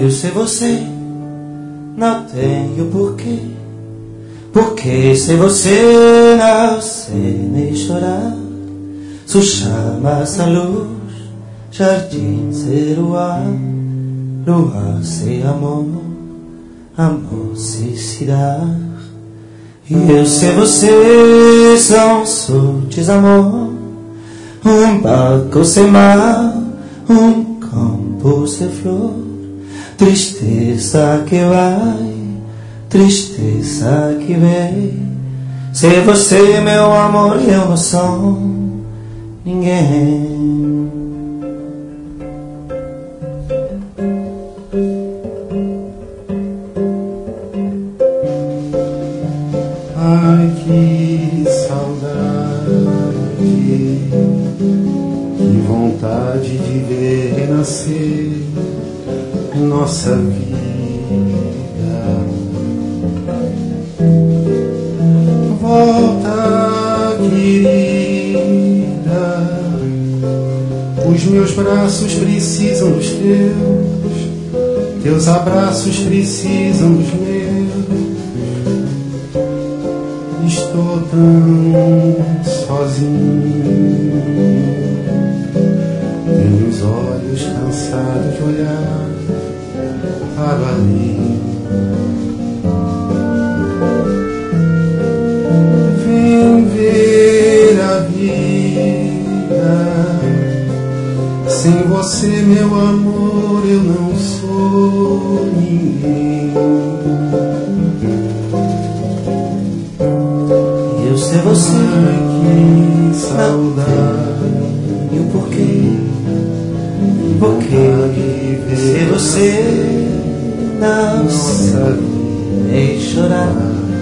eu ser você, não tenho porquê. Porque se você não sei nem chorar, su chama essa luz, jardim ser o ar, lua ser amor, amor se dar. E eu ser você, são sou desamor, barco sem mar, campo sem flor, tristeza que vai, tristeza que vem. Se você, meu amor, eu não sou ninguém. Ai, que saudade, que vontade de ver renascer nossa vida. Volta, querida, os meus braços precisam dos teus abraços precisam dos meus. Estou tão sozinho, tenho os olhos cansados de olhar para além. Vem ver a vida, sem você, meu amor, eu não sou ninguém. Eu ser você, que saudade, e o porquê, porque ser você não sabe nem chorar,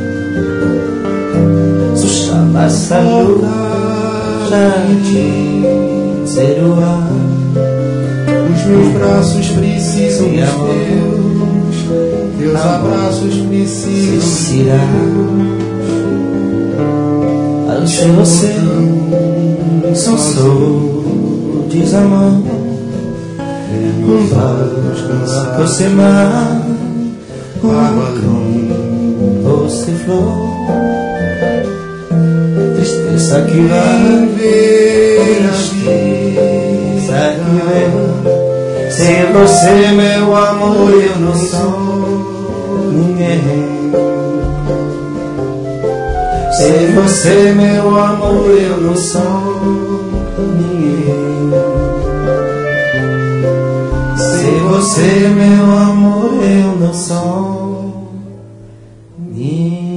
su chama essa luz, jardim ser o ar. Os meus braços precisam dos teus abraços precisam ao ser você, só sou desamor, barco sem mar, campo sem flor, tristeza que vai, tristeza que vem. Sem você, meu amor, eu não sou ninguém. Sem você, meu amor, eu não sou ninguém. Sem você, meu amor, eu não sou ninguém.